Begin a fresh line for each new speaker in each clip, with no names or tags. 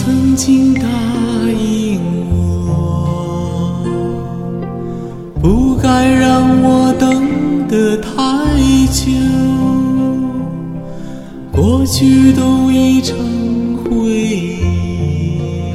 曾经答应我，不该让我等得太久，过去都已成回忆，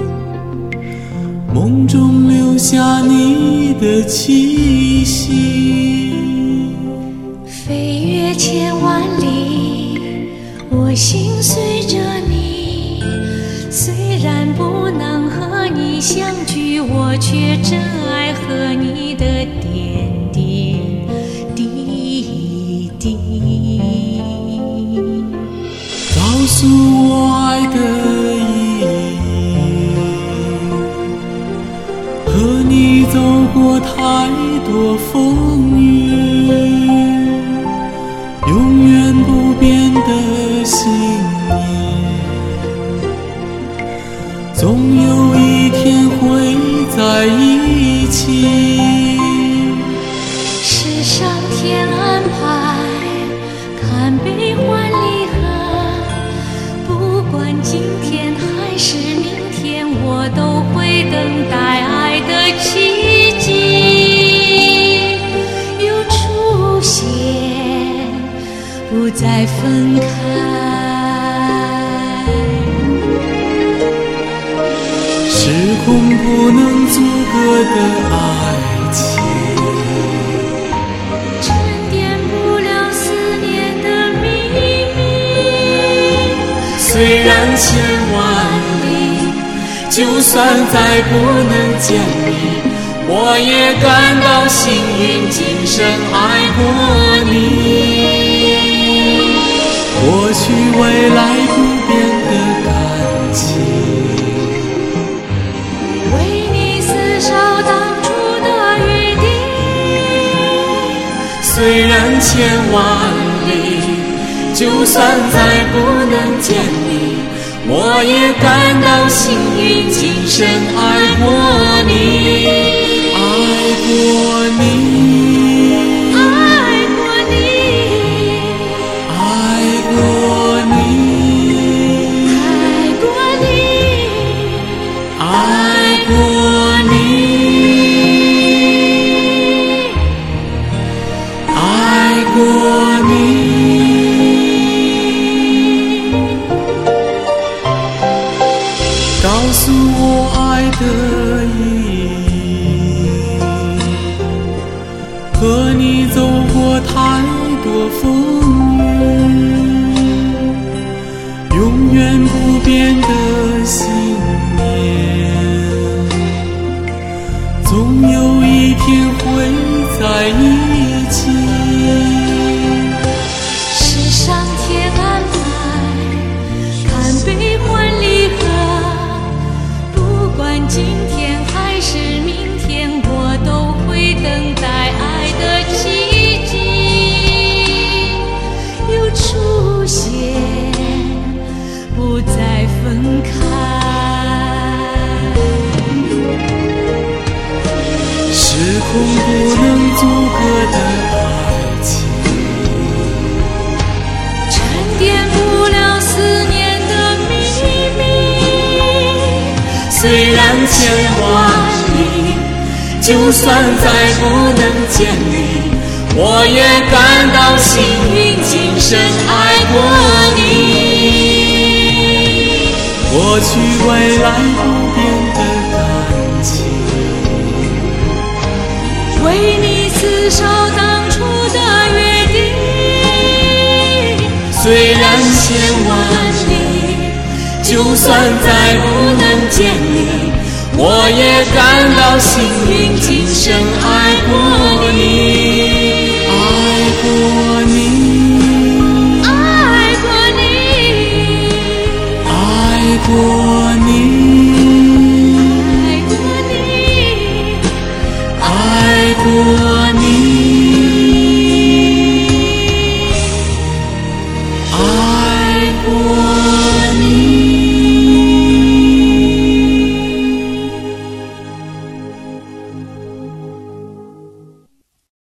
梦中留下你的气息。
飞越千万里，我心随着你，虽然不能和你相聚，我却真爱和你的点点滴滴。
告诉我爱的意义，和你走过太多风雨，永远不变的信念，总有一天会在一起。
是上天安排，看悲欢离合，不管今天还是明天，我都会等待爱的奇迹又出现，不再分开。
时空不能阻隔的爱情，
沉淀不了思念的秘密。
虽然千万里，就算再不能见你，我也感到幸运，今生爱过你。过去未来不变的感情，
为你厮守当初的约定。
虽然千万里，就算再不能见你，我也感到幸运，今生爱过你，爱过你。告诉我爱的意义，和你走过太多风雨，永远不变的信念，总有一天会在一起。
是上天安排，看悲欢离合，不管今天还是明天，我都会等待爱的奇迹又出现，不再分开。
时空不能阻隔的爱情，
沉淀不了思念的秘密。
虽然千万里，就算再不能见你，我也感到幸运，今生爱过你。过去未来不变的感情，
为你厮守当初的约定。
虽然千万里，就算再不能见你，我也感到幸运，今生爱过你，爱过你，
爱过你，
爱过你，
爱过你，
爱过你。